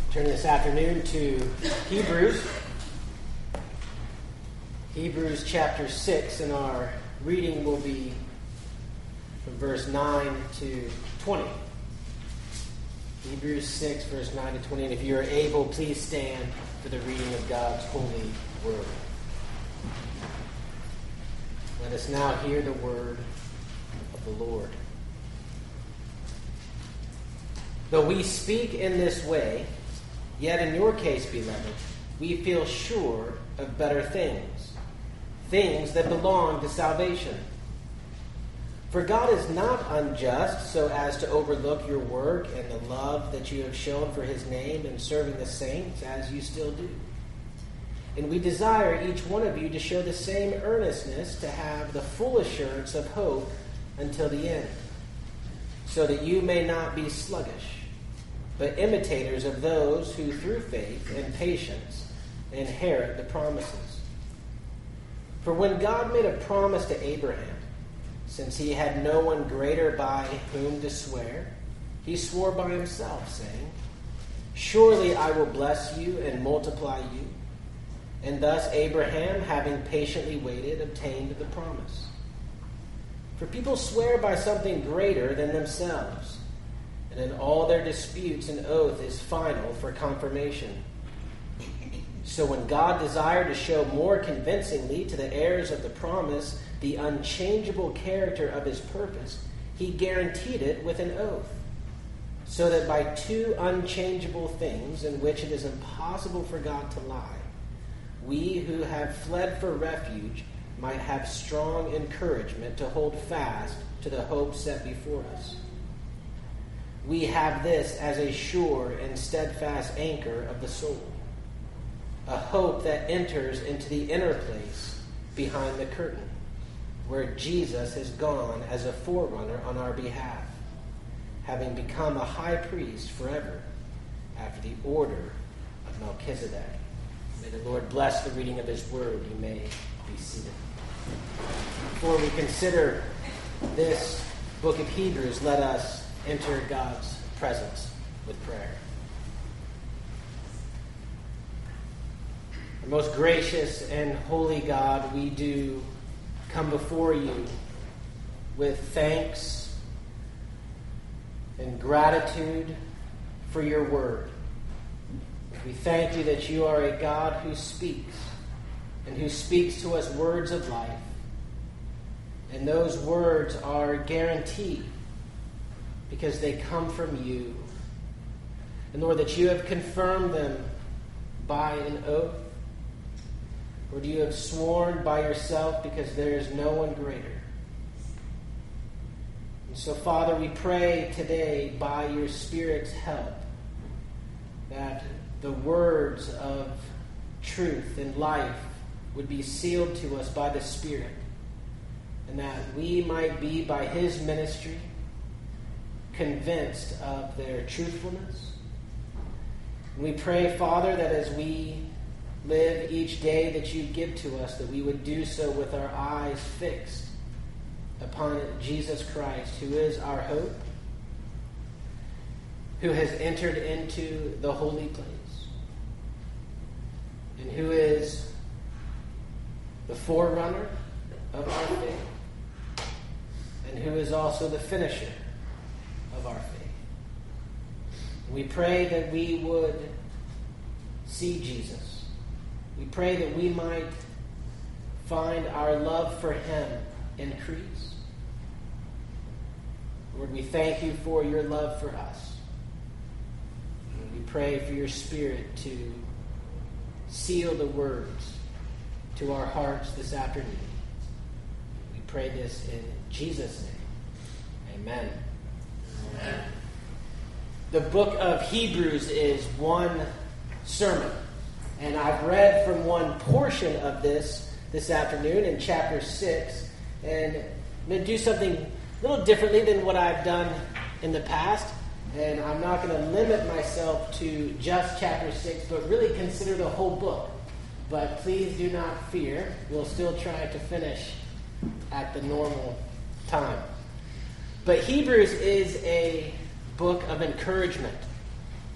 Turn this afternoon to Hebrews. Hebrews chapter 6, and our reading will be from verse 9 to 20. Hebrews 6, verse 9 to 20. And if you are able, please stand for the reading of God's holy word. Let us now hear the word of the Lord. Though we speak in this way, yet in your case, beloved, we feel sure of better things, things that belong to salvation. For God is not unjust so as to overlook your work and the love that you have shown for his name in serving the saints, as you still do. And we desire each one of you to show the same earnestness, to have the full assurance of hope until the end, so that you may not be sluggish, but imitators of those who through faith and patience inherit the promises. For when God made a promise to Abraham, since he had no one greater by whom to swear, he swore by himself, saying, "Surely I will bless you and multiply you." And thus Abraham, having patiently waited, obtained the promise. For people swear by something greater than themselves, and in all their disputes an oath is final for confirmation. So when God desired to show more convincingly to the heirs of the promise the unchangeable character of his purpose, he guaranteed it with an oath, so that by two unchangeable things in which it is impossible for God to lie, we who have fled for refuge might have strong encouragement to hold fast to the hope set before us. We have this as a sure and steadfast anchor of the soul, a hope that enters into the inner place behind the curtain, where Jesus has gone as a forerunner on our behalf, having become a high priest forever after the order of Melchizedek. May the Lord bless the reading of his word. You may be seated. Before we consider this book of Hebrews, let us enter God's presence with prayer. Our most gracious and holy God, we do come before you with thanks and gratitude for your word. We thank you that you are a God who speaks, and who speaks to us words of life. And those words are guaranteed because they come from you. And Lord, that you have confirmed them by an oath. Lord, you have sworn by yourself because there is no one greater. And so, Father, we pray today by your Spirit's help that the words of truth and life would be sealed to us by the Spirit, and that we might be, by his ministry, convinced of their truthfulness. And we pray, Father, that as we live each day that you give to us, that we would do so with our eyes fixed upon Jesus Christ, who is our hope, who has entered into the holy place, and who is the forerunner of our faith, and who is also the finisher of our faith. We pray that we would see Jesus. We pray that we might find our love for him increase. Lord, we thank you for your love for us. And we pray for your Spirit to seal the words to our hearts this afternoon. We pray this in Jesus' name. Amen. Amen. The book of Hebrews is one sermon, and I've read from one portion of this afternoon in chapter 6, and I'm going to do something a little differently than what I've done in the past, and I'm not going to limit myself to just chapter 6, but really consider the whole book. But please do not fear. We'll still try to finish at the normal time. But Hebrews is a book of encouragement.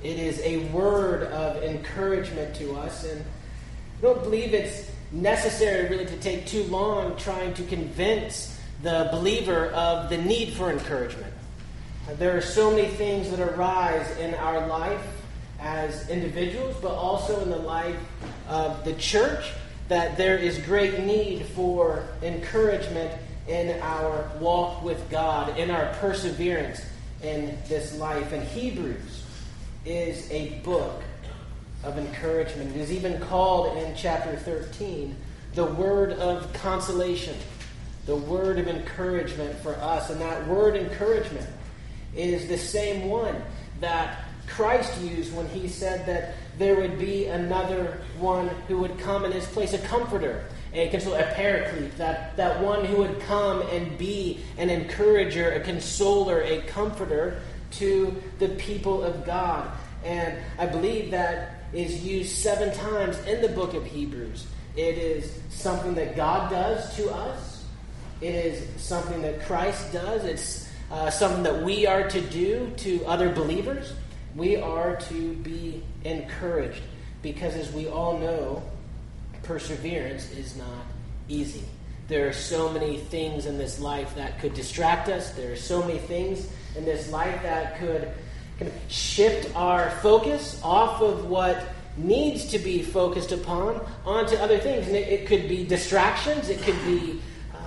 It is a word of encouragement to us, and I don't believe it's necessary really to take too long trying to convince the believer of the need for encouragement. There are so many things that arise in our life as individuals, but also in the life of the church, that there is great need for encouragement in our walk with God, in our perseverance in this life. And Hebrews is a book of encouragement. It is even called in chapter 13 the word of consolation, the word of encouragement for us. And that word encouragement is the same one that Christ used when he said that there would be another one who would come in his place, a comforter, a paraclete, that one who would come and be an encourager, a consoler, a comforter to the people of God. And I believe that is used 7 times in the book of Hebrews. It is something that God does to us. It is something that Christ does. It's something that we are to do to other believers. We are to be encouraged because, as we all know, perseverance is not easy. There are so many things in this life that could distract us. There are so many things in this life that could kind of shift our focus off of what needs to be focused upon onto other things. And it could be distractions. It could be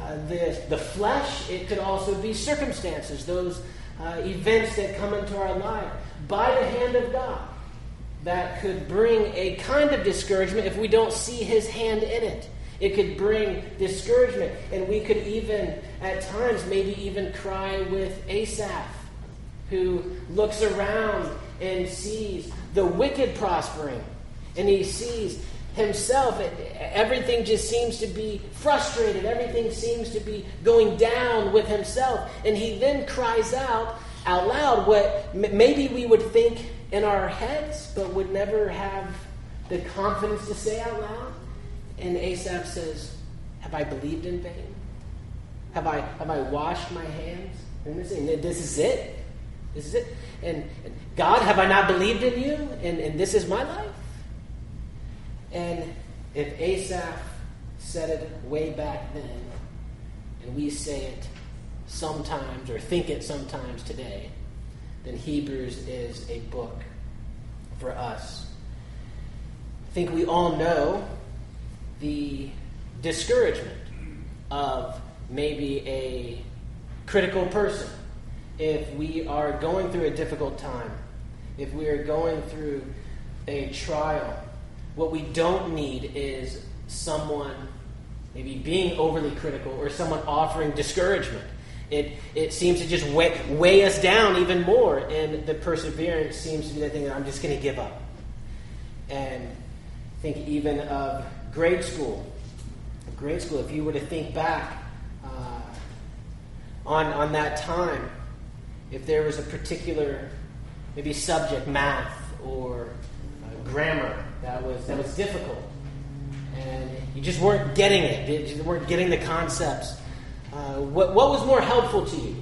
the flesh. It could also be circumstances, those events that come into our life by the hand of God that could bring a kind of discouragement if we don't see his hand in it. It could bring discouragement, and we could even, at times, maybe even cry with Asaph, who looks around and sees the wicked prospering, and he sees himself, everything just seems to be frustrated, everything seems to be going down with himself, and he then cries out loud what maybe we would think in our heads, but would never have the confidence to say out loud. And Asaph says, "Have I believed in vain? Have I washed my hands?" And this is it. This is it. And God, have I not believed in you? And this is my life. And if Asaph said it way back then, and we say it sometimes or think it sometimes today, then Hebrews is a book for us. I think we all know the discouragement of maybe a critical person. If we are going through a difficult time, if we are going through a trial, what we don't need is someone maybe being overly critical or someone offering discouragement. It seems to just weigh us down even more, and the perseverance seems to be that thing that I'm just going to give up. And think even of grade school. If you were to think back on that time, if there was a particular maybe subject, math or grammar, that was difficult, and you just weren't getting it, you weren't getting the concepts. What was more helpful to you?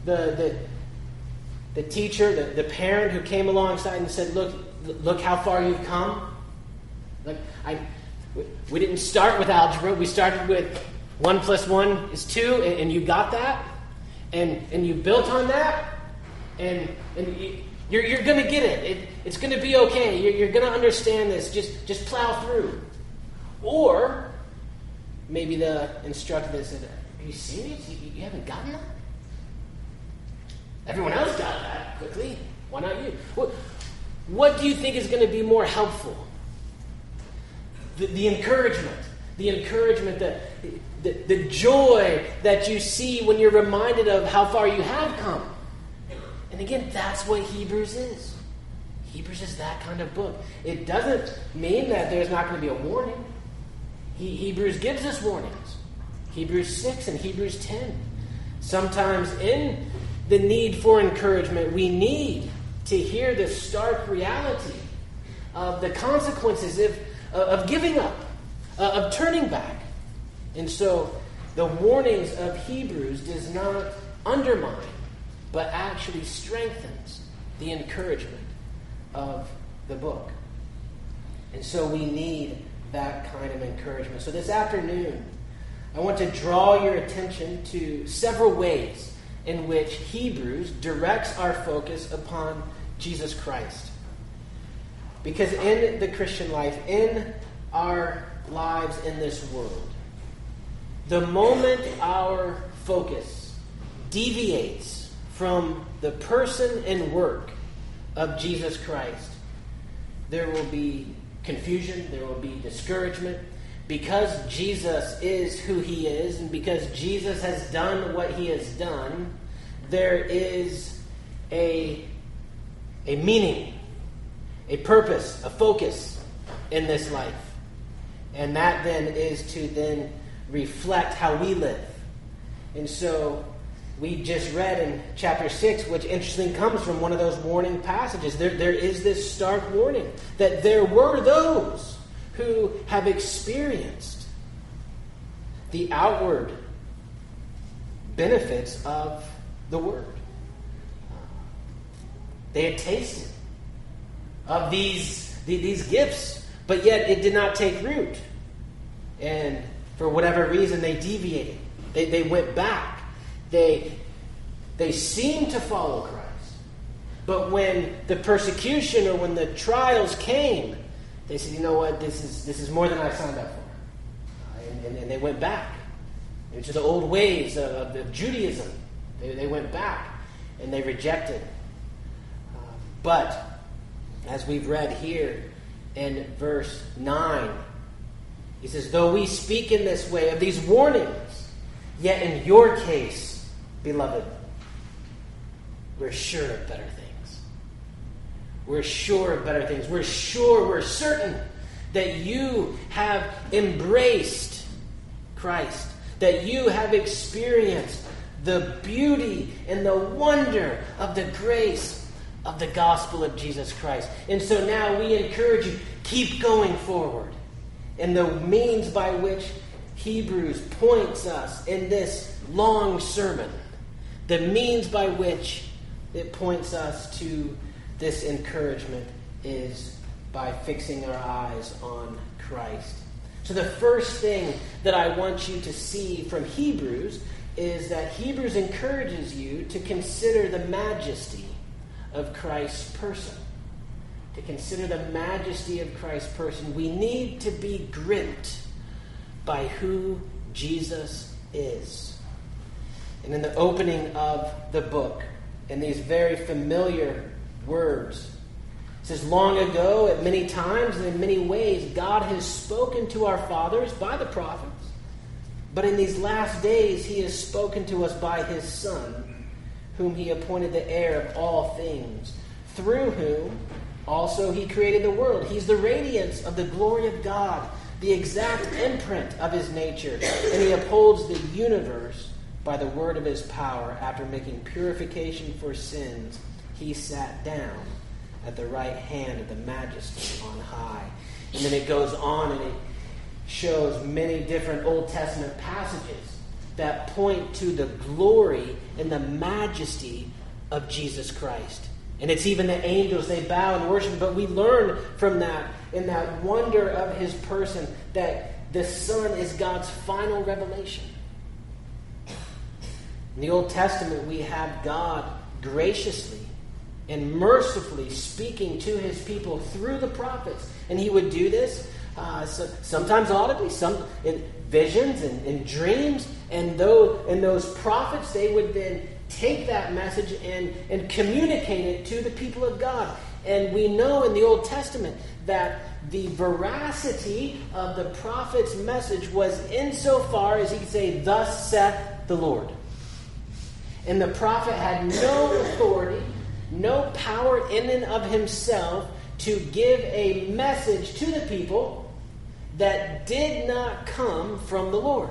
The teacher, the parent who came alongside and said, "Look how far you've come." We didn't start with algebra. We started with 1 + 1 is 2, and you got that, and you built on that, and you're going to get it. It's going to be okay. You're going to understand this. Just plow through. Or maybe the instructor that said, "Are you serious? You haven't gotten that? Everyone else got that quickly. Why not you?" What do you think is going to be more helpful? The encouragement, the joy that you see when you're reminded of how far you have come. And again, that's what Hebrews is. Hebrews is that kind of book. It doesn't mean that there's not going to be a warning. Hebrews gives us warnings. Hebrews 6 and Hebrews 10. Sometimes in the need for encouragement, we need to hear the stark reality of the consequences of giving up, of turning back. And so the warnings of Hebrews does not undermine, but actually strengthens the encouragement of the book. And so we need that kind of encouragement. So this afternoon, I want to draw your attention to several ways in which Hebrews directs our focus upon Jesus Christ. Because in the Christian life, in our lives in this world, the moment our focus deviates from the person and work of Jesus Christ, there will be confusion, there will be discouragement. Because Jesus is who he is, and because Jesus has done what he has done, there is a meaning, a purpose, a focus in this life. And that then is to then reflect how we live. And so we just read in chapter 6, which interestingly comes from one of those warning passages. There is this stark warning that there were those who have experienced the outward benefits of the word. They had tasted of these gifts, but yet it did not take root. And for whatever reason, they deviated. They went back. They seemed to follow Christ. But when the persecution or when the trials came, they said, you know what, this is more than I signed up for. And they went back into the old ways of Judaism. They went back and they rejected. But as we've read here in verse 9, he says, though we speak in this way of these warnings, yet in your case, beloved, we're sure of better things. We're sure of better things. We're certain that you have embraced Christ, that you have experienced the beauty and the wonder of the grace of the gospel of Jesus Christ. And so now we encourage you, keep going forward. And the means by which Hebrews points us in this long sermon, the means by which it points us to this encouragement is by fixing our eyes on Christ. So the first thing that I want you to see from Hebrews is that Hebrews encourages you to consider the majesty of Christ's person. To consider the majesty of Christ's person, we need to be gripped by who Jesus is. And in the opening of the book, in these very familiar words, it says, long ago, at many times and in many ways, God has spoken to our fathers by the prophets. But in these last days, he has spoken to us by his Son, whom he appointed the heir of all things, through whom also he created the world. He's the radiance of the glory of God, the exact imprint of his nature, and he upholds the universe by the word of his power. After making purification for sins, he sat down at the right hand of the majesty on high. And then it goes on and it shows many different Old Testament passages that point to the glory and the majesty of Jesus Christ. And it's even the angels, they bow and worship. But we learn from that, in that wonder of his person, that the Son is God's final revelation. In the Old Testament, we have God graciously and mercifully speaking to his people through the prophets. And he would do this sometimes audibly, some in visions and in dreams. And those prophets, they would then take that message and communicate it to the people of God. And we know in the Old Testament that the veracity of the prophet's message was insofar as he could say, thus saith the Lord. And the prophet had no authority, no power in and of himself to give a message to the people that did not come from the Lord.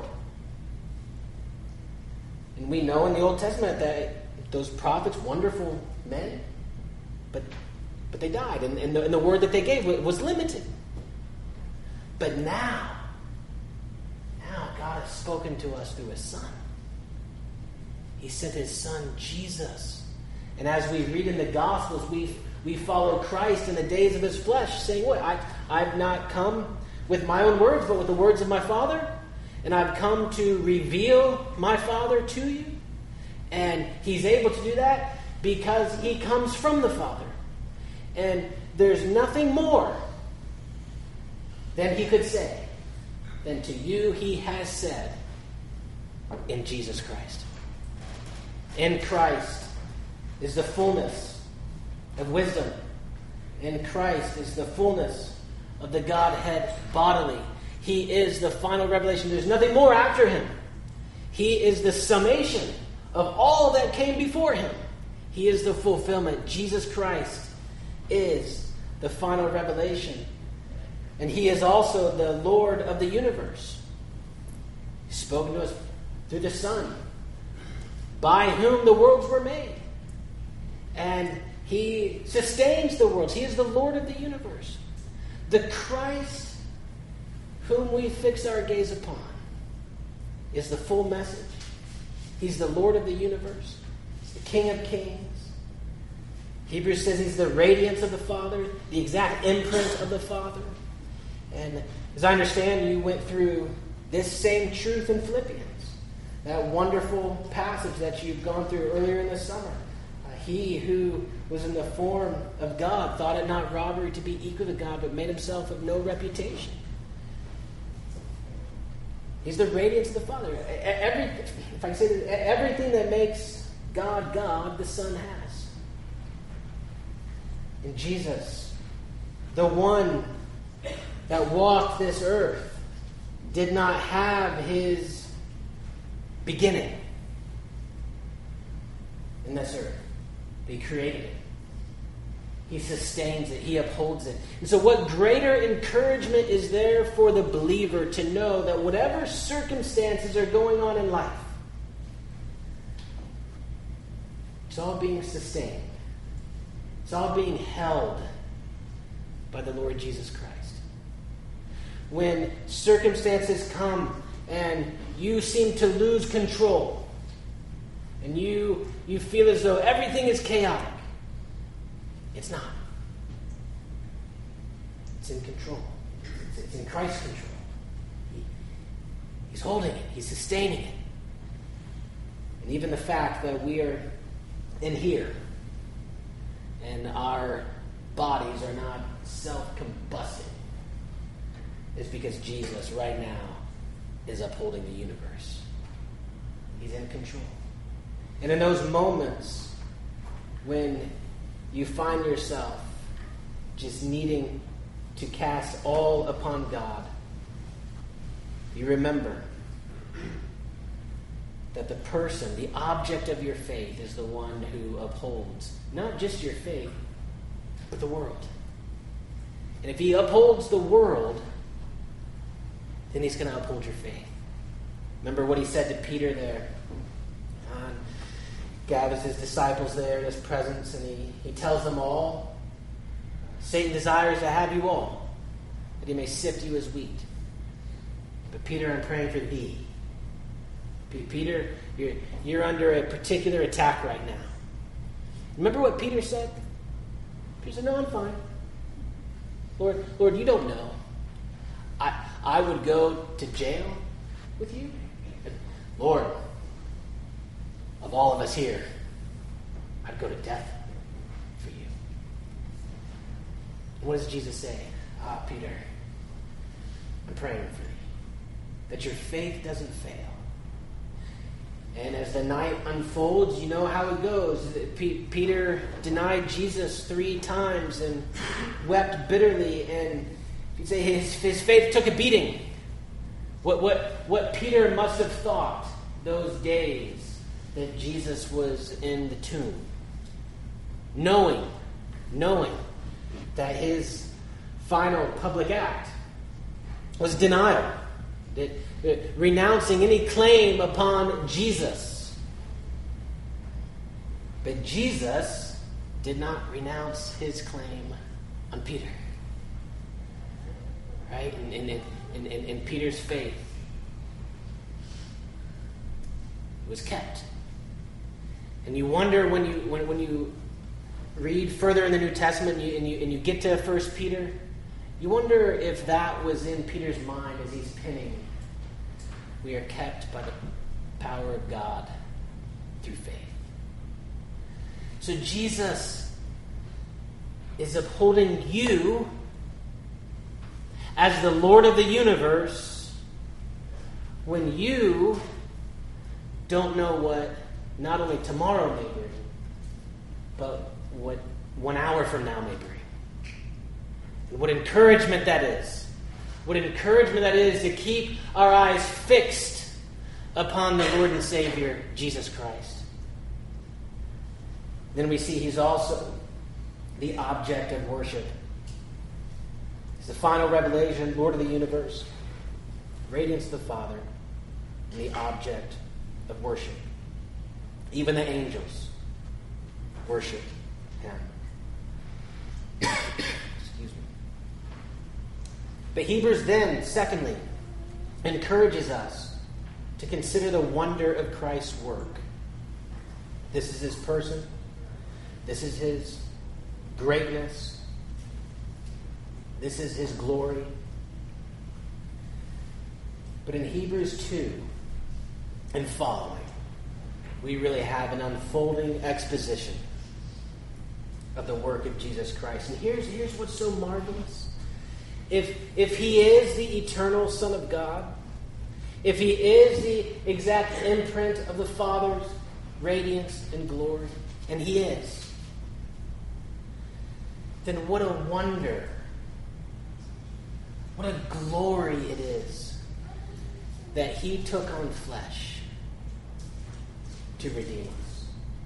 And we know in the Old Testament that those prophets, wonderful men, but they died. And the word that they gave was limited. But now God has spoken to us through his Son. He sent his Son, Jesus. And as we read in the Gospels, we We follow Christ in the days of his flesh, saying, what? I've not come with my own words, but with the words of my Father. And I've come to reveal my Father to you. And he's able to do that because he comes from the Father. And there's nothing more than he could say than to you he has said in Jesus Christ. In Christ is the fullness of wisdom. In Christ is the fullness of the Godhead bodily. He is the final revelation. There's nothing more after him. He is the summation of all that came before him. He is the fulfillment. Jesus Christ is the final revelation. And he is also the Lord of the universe. He's spoken to us through the Son, by whom the worlds were made. And he sustains the worlds. He is the Lord of the universe. The Christ whom we fix our gaze upon is the full message. He's the Lord of the universe. He's the King of kings. Hebrews says he's the radiance of the Father, the exact imprint of the Father. And as I understand, you went through this same truth in Philippians. That wonderful passage that you've gone through earlier in the summer. He who was in the form of God thought it not robbery to be equal to God, but made himself of no reputation. He's the radiance of the Father. If I can say this, everything that makes God God, the Son has. And Jesus, the one that walked this earth, did not have his beginning in this earth. He created it. He sustains it. He upholds it. And so what greater encouragement is there for the believer to know that whatever circumstances are going on in life, it's all being sustained. It's all being held by the Lord Jesus Christ. When circumstances come and you seem to lose control, and you feel as though everything is chaotic, it's not. It's in control. It's in Christ's control. He's holding it. He's sustaining it. And even the fact that we are in here and our bodies are not self-combusting is because Jesus right now is upholding the universe. He's in control. And in those moments when you find yourself just needing to cast all upon God, you remember that the person, the object of your faith, is the one who upholds not just your faith, but the world. And if he upholds the world, then he's going to uphold your faith. Remember what he said to Peter there. Gathers his disciples there in his presence, and he tells them all, Satan desires to have you all, that he may sift you as wheat. But Peter, I'm praying for thee. Peter, you're under a particular attack right now. Remember what Peter said? Peter said, no, I'm fine. Lord, you don't know. I would go to jail with you. Lord, of all of us here, I'd go to death for you. And what does Jesus say? Peter, I'm praying for you, that your faith doesn't fail. And as the night unfolds, you know how it goes. Peter denied Jesus 3 times and wept bitterly. And you'd say his faith took a beating. What Peter must have thought those days that Jesus was in the tomb, knowing that his final public act was denial, that renouncing any claim upon Jesus. But Jesus did not renounce his claim on Peter. Right? In Peter's faith was kept. And you wonder when you read further in the New Testament and you get to 1 Peter, you wonder if that was in Peter's mind as he's penning, we are kept by the power of God through faith. So Jesus is upholding you as the Lord of the universe when you don't know what not only tomorrow may bring, but what 1 hour from now may bring. And what encouragement that is. What encouragement that is to keep our eyes fixed upon the Lord and Savior, Jesus Christ. Then we see he's also the object of worship. He's the final revelation, Lord of the universe, radiance of the Father, and the object of worship. Even the angels worship him. Excuse me. But Hebrews then, secondly, encourages us to consider the wonder of Christ's work. This is his person. This is his greatness. This is his glory. But in Hebrews 2 and following, we really have an unfolding exposition of the work of Jesus Christ. And here's what's so marvelous. If he is the eternal Son of God, if he is the exact imprint of the Father's radiance and glory, and he is, then what a wonder, what a glory it is that he took on flesh to redeem us.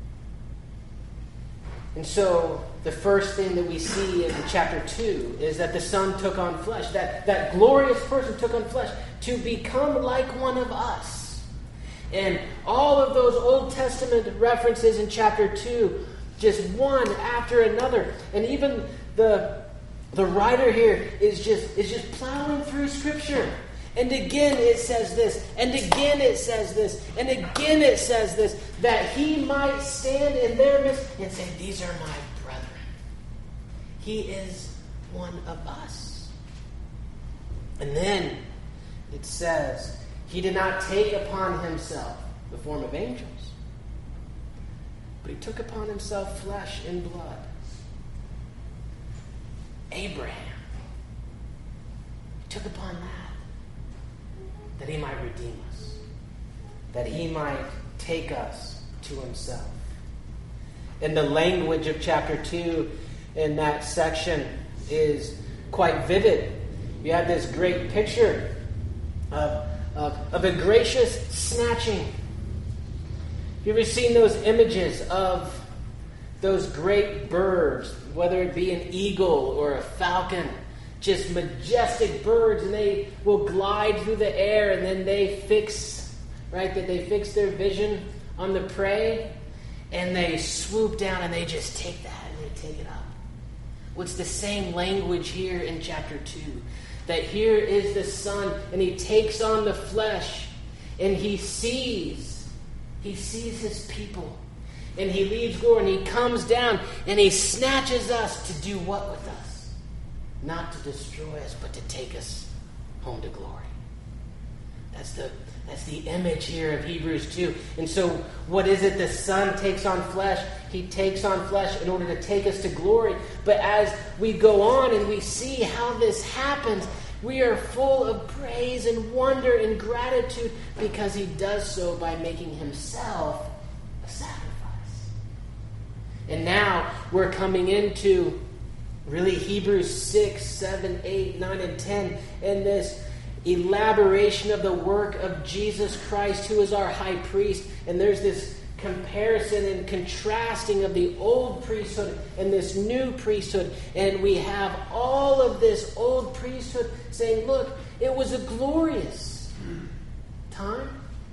And so the first thing that we see in chapter 2 is that the Son took on flesh. That glorious person took on flesh to become like one of us. And all of those Old Testament references in chapter 2, just one after another. And even the writer here is just plowing through Scripture. And again it says this, and again it says this, and again it says this, that he might stand in their midst and say, these are my brethren. He is one of us. And then it says, he did not take upon himself the form of angels, but he took upon himself flesh and blood. Abraham. He took upon that he might redeem us, that he might take us to himself. And the language of chapter 2 in that section is quite vivid. You have this great picture of a gracious snatching. Have you ever seen those images of those great birds, whether it be an eagle or a falcon, just majestic birds, and they will glide through the air, and then they fix their vision on the prey, and they swoop down and they just take that and they take it up. Well, it's the same language here in chapter 2. That here is the Son, and he takes on the flesh, and he sees his people, and he leaves glory, and he comes down, and he snatches us to do what with us? Not to destroy us, but to take us home to glory. That's the image here of Hebrews 2. And so what is it? The Son takes on flesh. He takes on flesh in order to take us to glory. But as we go on and we see how this happens, we are full of praise and wonder and gratitude because he does so by making himself a sacrifice. And now we're coming into really Hebrews 6, 7, 8, 9, and 10, and this elaboration of the work of Jesus Christ, who is our high priest. And there's this comparison and contrasting of the old priesthood and this new priesthood. And we have all of this old priesthood saying, look, it was a glorious time,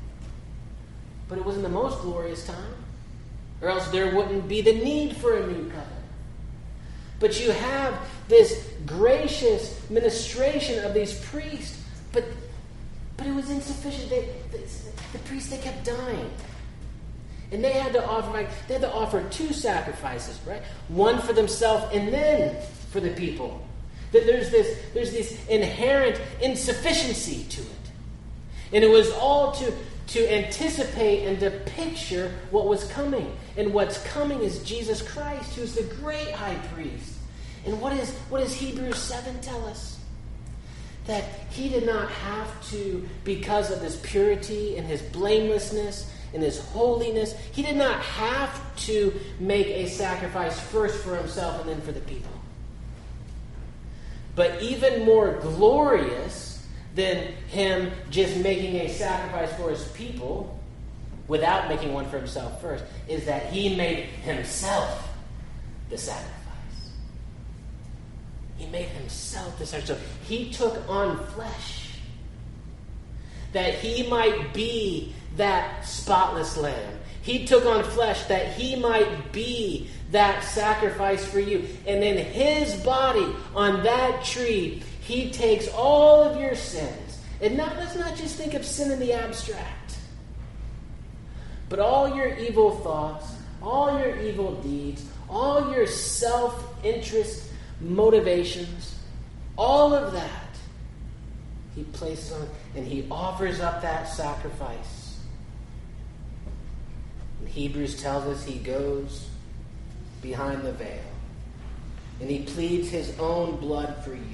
but it wasn't the most glorious time, or else there wouldn't be the need for a new covenant. But you have this gracious ministration of these priests, but it was insufficient. The priests, they kept dying. And they had to offer two sacrifices, right? One for themselves and then for the people. There's this inherent insufficiency to it. And it was all to anticipate and to picture what was coming. And what's coming is Jesus Christ, who's the great high priest. And what does Hebrews 7 tell us? That he did not have to, because of his purity and his blamelessness and his holiness, he did not have to make a sacrifice first for himself and then for the people. But even more glorious than him just making a sacrifice for his people without making one for himself first is that he made himself the sacrifice. He made himself the sacrifice. So he took on flesh that he might be that spotless lamb. He took on flesh that he might be that sacrifice for you. And in his body on that tree, he takes all of your sins. And let's not just think of sin in the abstract, but all your evil thoughts, all your evil deeds, all your self-interest motivations, all of that he places on, and he offers up that sacrifice. And Hebrews tells us he goes behind the veil and he pleads his own blood for you.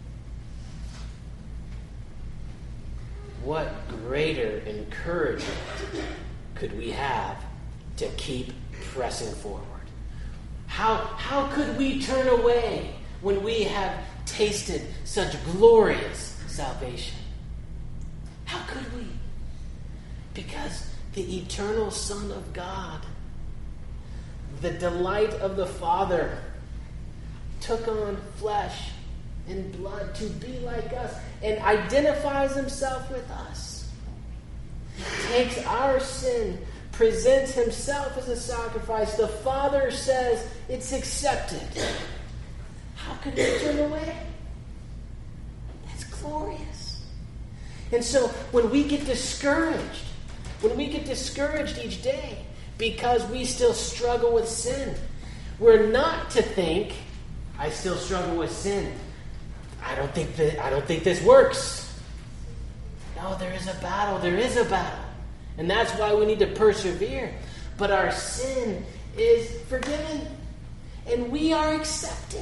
What greater encouragement could we have to keep pressing forward? How could we turn away when we have tasted such glorious salvation? How could we? Because the eternal Son of God, the delight of the Father, took on flesh and blood to be like us and identifies himself with us. Takes our sin, presents himself as a sacrifice. The Father says it's accepted. How could we turn away? That's glorious. And so when we get discouraged each day because we still struggle with sin, we're not to think, I still struggle with sin. I don't think this works. No, there is a battle. There is a battle. And that's why we need to persevere. But our sin is forgiven. And we are accepted.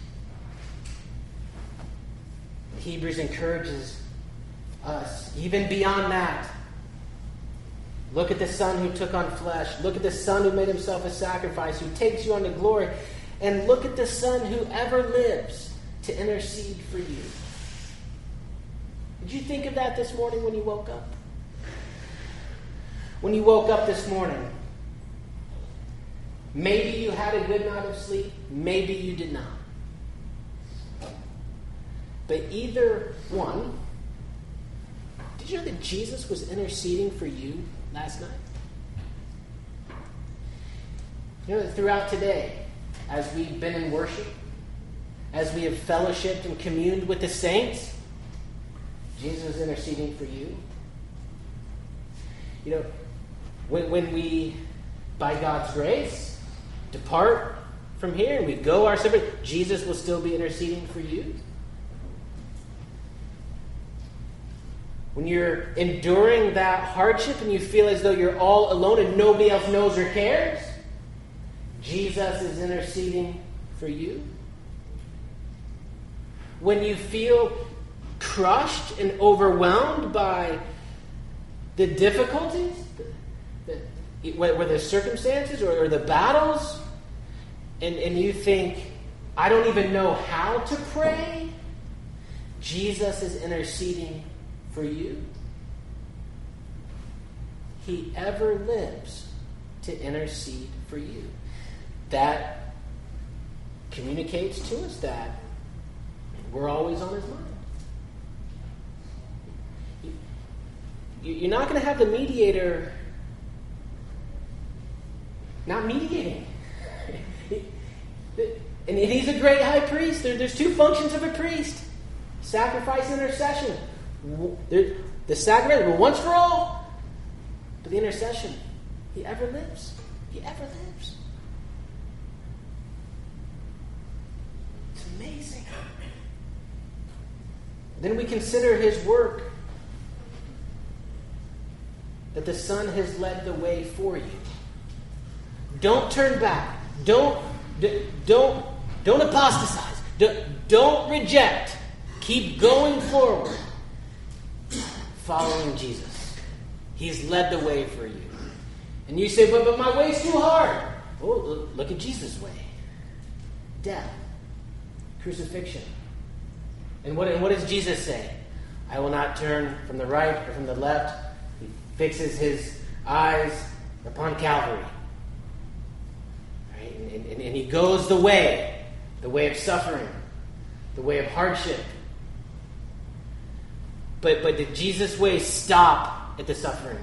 Hebrews encourages us, even beyond that. Look at the Son who took on flesh. Look at the Son who made himself a sacrifice, who takes you on to glory. And look at the Son who ever lives to intercede for you. Did you think of that this morning when you woke up? When you woke up this morning, maybe you had a good night of sleep, maybe you did not. But either one, did you know that Jesus was interceding for you last night? You know that throughout today, as we've been in worship, as we have fellowshiped and communed with the saints, Jesus is interceding for you. You know, when we, by God's grace, depart from here and we go our separate, Jesus will still be interceding for you. When you're enduring that hardship and you feel as though you're all alone and nobody else knows or cares, Jesus is interceding for you. When you feel crushed and overwhelmed by the difficulties, whether the circumstances or the battles, and you think, I don't even know how to pray, Jesus is interceding for you. He ever lives to intercede for you. That communicates to us that we're always on his mind. You're not going to have the mediator not mediating. And he's a great high priest. There's two functions of a priest: sacrifice and intercession. The sacrifice, but once for all. But the intercession, He ever lives. He ever lives. It's amazing. Then we consider his work, that the Son has led the way for you. Don't turn back. Don't apostatize. Don't reject. Keep going forward, following Jesus. He's led the way for you. And you say, but my way's too hard. Oh, look at Jesus' way. Death. Crucifixion. And what does Jesus say? I will not turn from the right or from the left. He fixes his eyes upon Calvary. Right? And he goes the way of suffering, the way of hardship. But did Jesus' way stop at the suffering?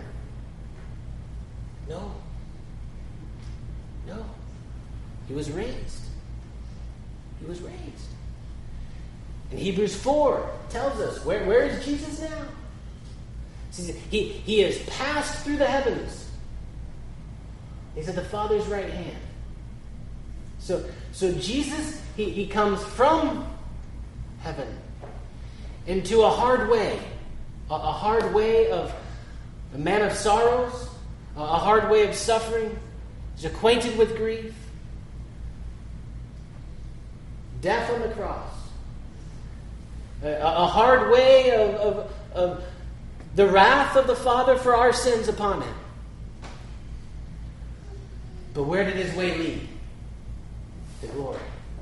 No. No. He was raised. He was raised. And Hebrews 4 tells us, where is Jesus now? He has passed through the heavens. He's at the Father's right hand. So Jesus, he comes from heaven into a hard way. A hard way of a man of sorrows. A hard way of suffering. He's acquainted with grief. Death on the cross. A hard way of the wrath of the Father for our sins upon him. But where did his way lead? To glory.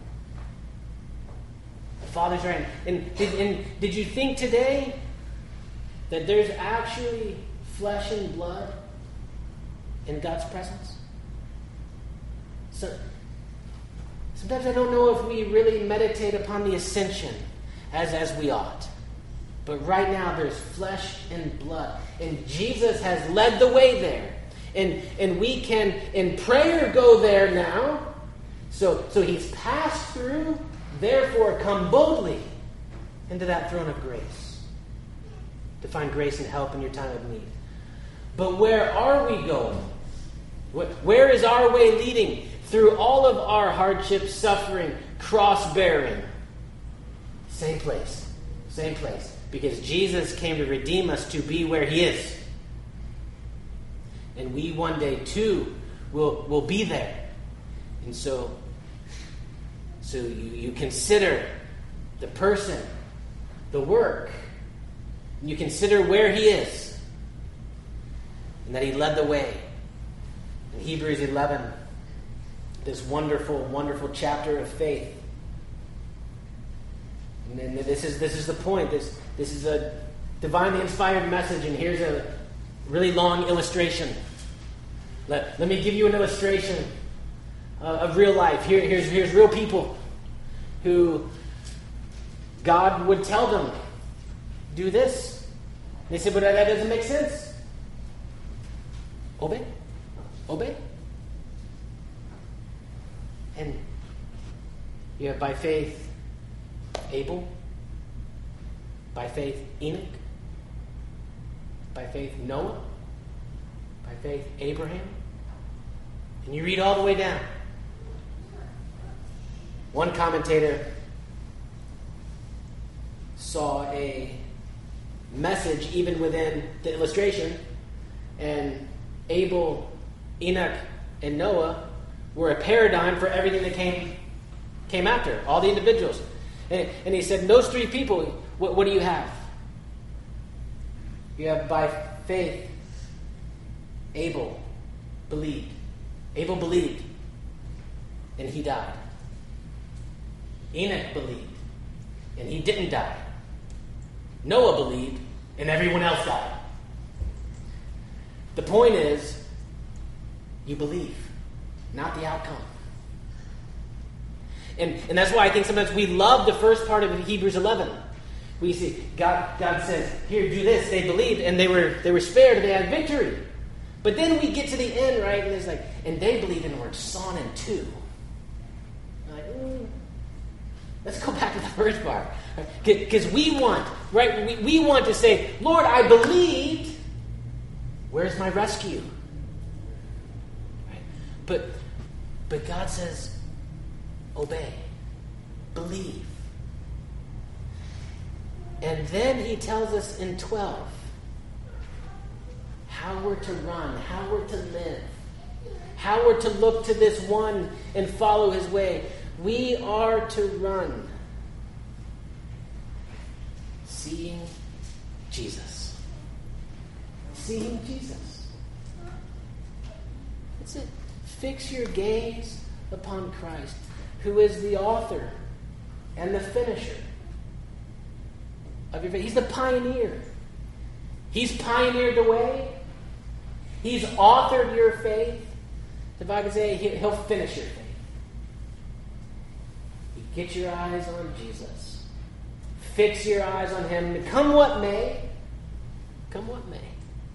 The Father's right. And did you think today that there's actually flesh and blood in God's presence? So, sometimes I don't know if we really meditate upon the ascension as we ought. But right now there's flesh and blood. And Jesus has led the way there. And we can, in prayer, go there now. So he's passed through. Therefore, come boldly into that throne of grace to find grace and help in your time of need. But where are we going? Where is our way leading? Through all of our hardship, suffering, cross-bearing. Same place. Same place. Because Jesus came to redeem us to be where he is. And we one day, too, will be there. And so you consider the person, the work. You consider where he is. And that he led the way. In Hebrews 11, this wonderful, wonderful chapter of faith. And then this is the point. This is a divinely inspired message, and here's a really long illustration. Let me give you an illustration of real life. Here's real people who God would tell them, do this. And they said, but that doesn't make sense. Obey. Obey. And you have by faith Abel, by faith Enoch, by faith Noah, by faith Abraham. And you read all the way down. One commentator saw a message even within the illustration, and Abel, Enoch, and Noah were a paradigm for everything that came after, all the individuals. And he said, those three people, what do you have? You have by faith, Abel believed. Abel believed, and he died. Enoch believed, and he didn't die. Noah believed, and everyone else died. The point is, you believe, not the outcome. And that's why I think sometimes we love the first part of Hebrews 11. We see God says, here, do this. They believed, and they were spared, and they had victory. But then we get to the end, right? And it's like, and they believed and were sawn in two. Like, let's go back to the first part. Because we want, right? We want to say, Lord, I believed. Where's my rescue? But God says, obey, believe. And then he tells us in 12 how we're to run, how we're to live, how we're to look to this one and follow his way. We are to run, seeing Jesus. Seeing Jesus. That's it. Fix your gaze upon Christ, who is the author and the finisher of your faith. He's the pioneer. He's pioneered the way. He's authored your faith. If I could say, he'll finish your faith. You get your eyes on Jesus. Fix your eyes on him. Come what may. Come what may.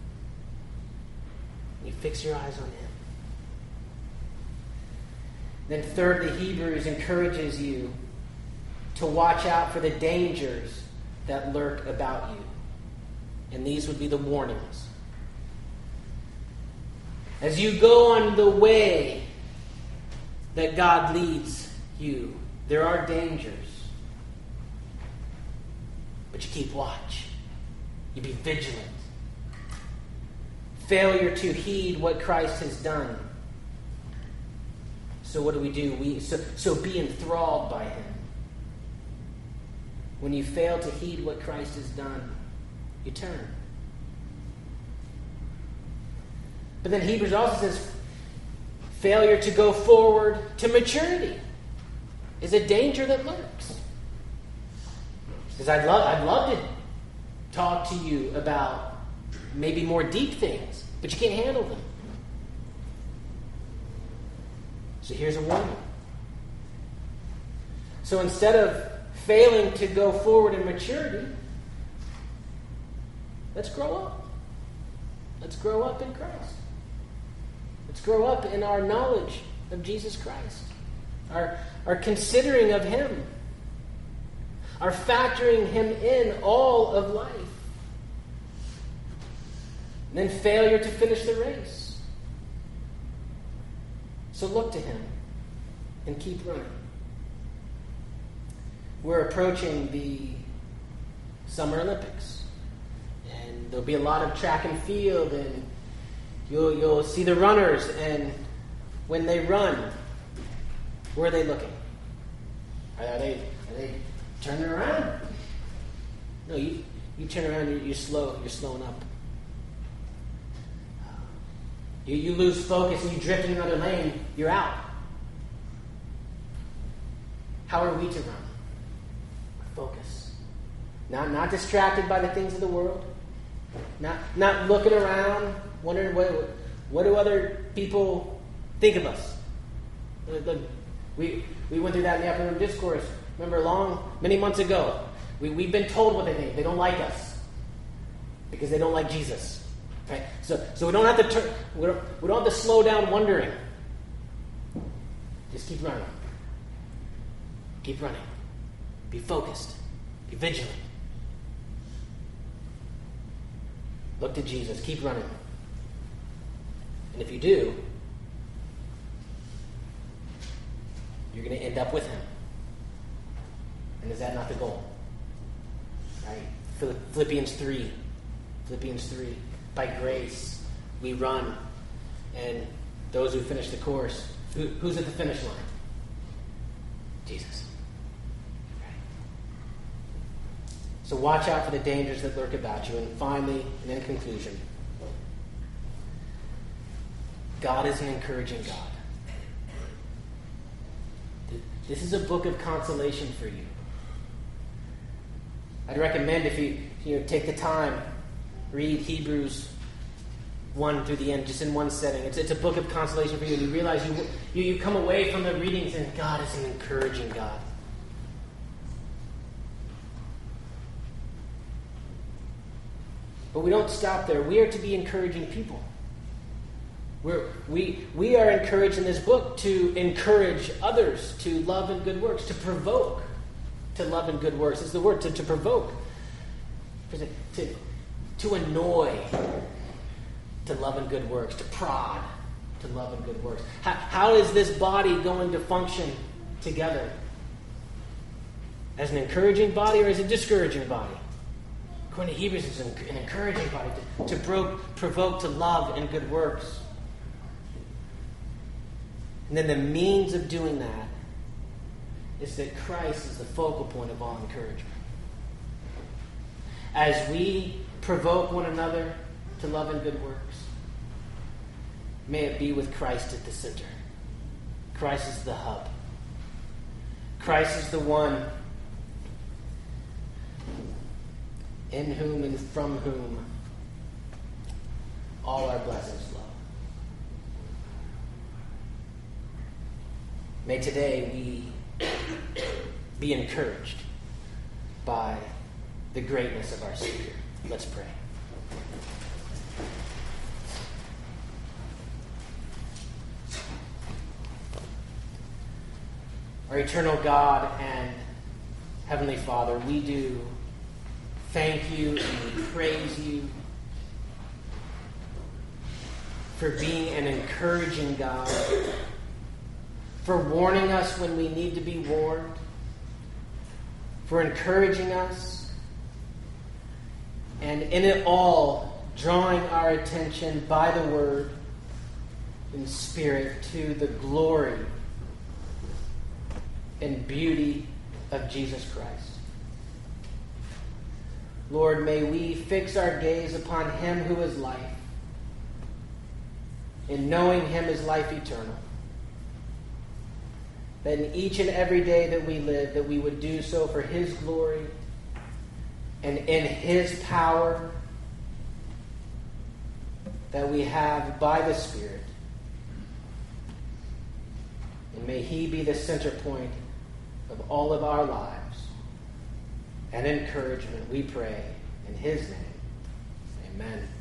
You fix your eyes on him. Then thirdly, Hebrews encourages you to watch out for the dangers that lurk about you. And these would be the warnings. As you go on the way that God leads you, there are dangers. But you keep watch. You be vigilant. Failure to heed what Christ has done. So what do? So be enthralled by him. When you fail to heed what Christ has done, you turn. But then Hebrews also says failure to go forward to maturity is a danger that lurks. Because I'd love to talk to you about maybe more deep things, but you can't handle them. So here's a warning. So instead of failing to go forward in maturity, let's grow up. Let's grow up in Christ. Let's grow up in our knowledge of Jesus Christ. Our considering of him. Our factoring him in all of life. And then failure to finish the race. So look to him and keep running. We're approaching the Summer Olympics. And there'll be a lot of track and field, and you'll see the runners, and when they run, where are they looking? Are they turning around? No, you turn around, you're slowing up. You lose focus and you drift in another lane, you're out. How are we to run? Focus. Not distracted by the things of the world. Not looking around, wondering what do other people think of us. Look, we went through that in the Upper Room Discourse. Remember, many months ago. We've been told what they think. They don't like us because they don't like Jesus. Right? So we don't have to we don't have to slow down wondering. Just keep running. Keep running. Be focused. Be vigilant. Look to Jesus. Keep running. And if you do, you're going to end up with him. And is that not the goal? Right? Philippians 3. By grace, we run. And those who finish the course, who's at the finish line? Jesus. Right. So watch out for the dangers that lurk about you. And finally, and in conclusion, God is an encouraging God. This is a book of consolation for you. I'd recommend if you take the time, read Hebrews 1 through the end, just in one setting. It's a book of consolation for you, and you realize you come away from the reading saying, God is an encouraging God. But we don't stop there. We are to be encouraging people. We are encouraged in this book to encourage others to love and good works, to provoke to love and good works. It's the word, to provoke. To annoy to love and good works, to prod to love and good works. How is this body going to function together? As an encouraging body or as a discouraging body? According to Hebrews, it's an encouraging body to provoke to love and good works. And then the means of doing that is that Christ is the focal point of all encouragement. As we provoke one another to love and good works, may it be with Christ at the center. Christ is the hub. Christ is the one in whom and from whom all our blessings flow. May today we be encouraged by the greatness of our Savior. Let's pray. Our eternal God and Heavenly Father, we do thank you and we praise you for being an encouraging God, for warning us when we need to be warned, for encouraging us, and in it all, drawing our attention by the Word and Spirit to the glory and beauty of Jesus Christ. Lord, may we fix our gaze upon Him who is life, and knowing Him is life eternal. That in each and every day that we live, that we would do so for His glory and in His power that we have by the Spirit. And may He be the center point of all of our lives and encouragement, we pray in His name. Amen.